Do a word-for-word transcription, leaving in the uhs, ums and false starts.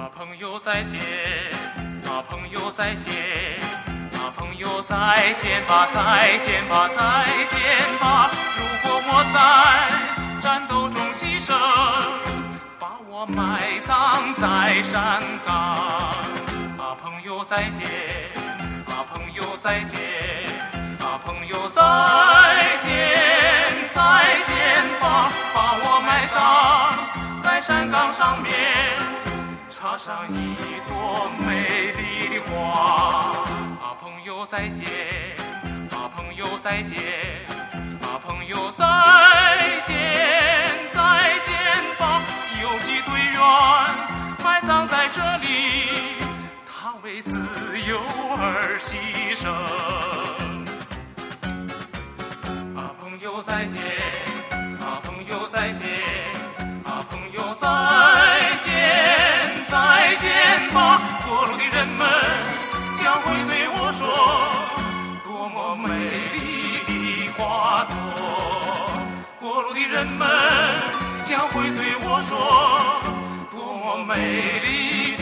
啊，朋友再见，啊，朋友再见，啊，朋友再见吧，再见吧，再见吧。如果我在战斗中牺牲，把我埋葬在山岗。啊，朋友再见，啊，朋友再见，啊，朋友再见，再见吧，把我埋葬在山岗上面，插上一朵美丽的花。啊，朋友再见，啊，朋友再见，啊，朋友再见，再见吧。游击队员埋葬在这里，他为自由而牺牲。啊，朋友再见，啊，朋友再见，啊，朋友再见，再见吧。过路的人们将会对我说，多么美丽的花朵。过路的人们将会对我说，多么美丽